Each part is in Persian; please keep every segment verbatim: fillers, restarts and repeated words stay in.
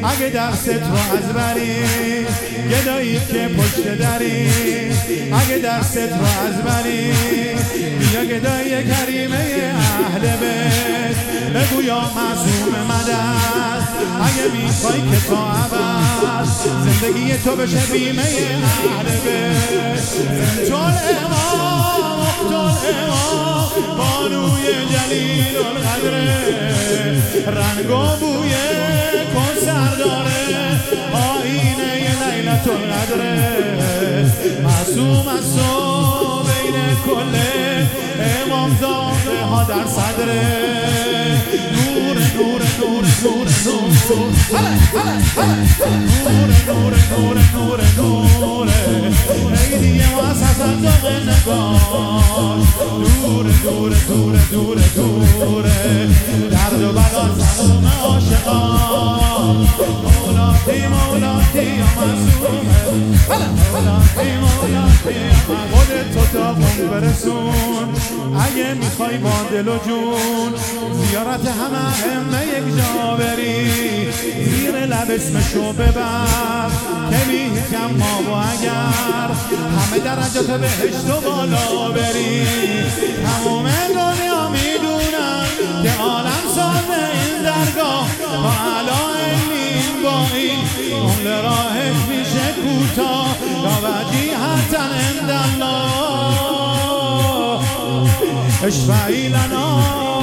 اگه دست رو از بری گدایی که پشت دری اگه دست رو از بری بیا گدای کریمه اهل بیت بگو یا معصوم مدد اگه میخوای که تا ابد زندگی تو بشه بیمه اهل بیت چون امام مقتل امام بانوی جلیل القدره رنگ و بوی کنسر داره آینه لیلت القدره معصوم از تو بین کل امام زاده ها در صدره نور نور نور نور نور نور نور نور نور عیدی واسه صندوق نگاش دور دور دور دور دور درد و بلا سلام عاشقان مولاتی مولاتی یا معصومه مولاتی مولاتی خودت تو تا قم برسون اگه میخوای با دل و جون زیارت همه همه یک جا بری زیر لب اسمشو ببر که بی کم ما و اگر همه درجات بهشت و بالا بری تمام دنیا میدونن که عالم ساده این درگاه با علائمین با این عمر راهت میشه کوتاه یا وجیهتا عند الله اشفعی لنا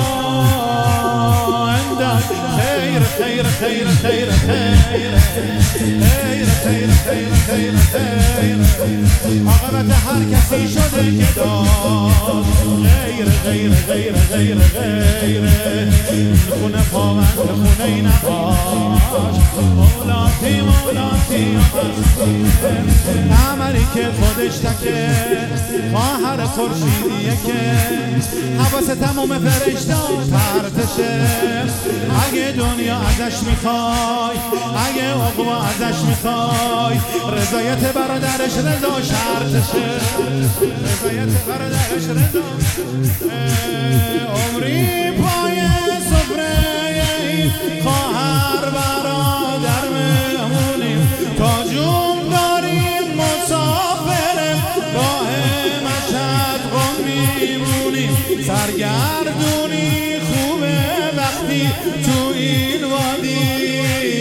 عندك خیر خیر خیر خیر خیر خیر خیر خیر خیر خیر عاقبت هر کسی شده که داد غیر غیر غیر غیر غیر خونه پاوند خونه نباش مولاتی مولاتی عملی که خودش تکه خواهر خورشیدیه که حواس تمام فرشتان پرتشه اگه دنیا ازش میخوای اگه عقبا ازش میخوای رضایت برادرش رضا شرطشه رضایت برادرش رضا عمری پای سفره خواهر برادر مهمونیم تا جون داریم مسافر راه مشهد قم میمونیم سرگردونی خوبه وقتی تو این وادی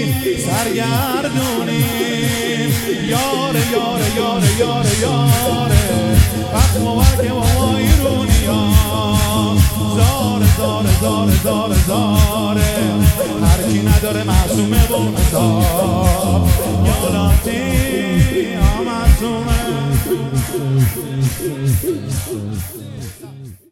سرگردونیم یاره یاره یاره یاره یاره وقت مبارک بابا ایرونی ها زاره زاره زاره زاره زاره هرکی نداره معصومه و مزار یالاتی ها معصومه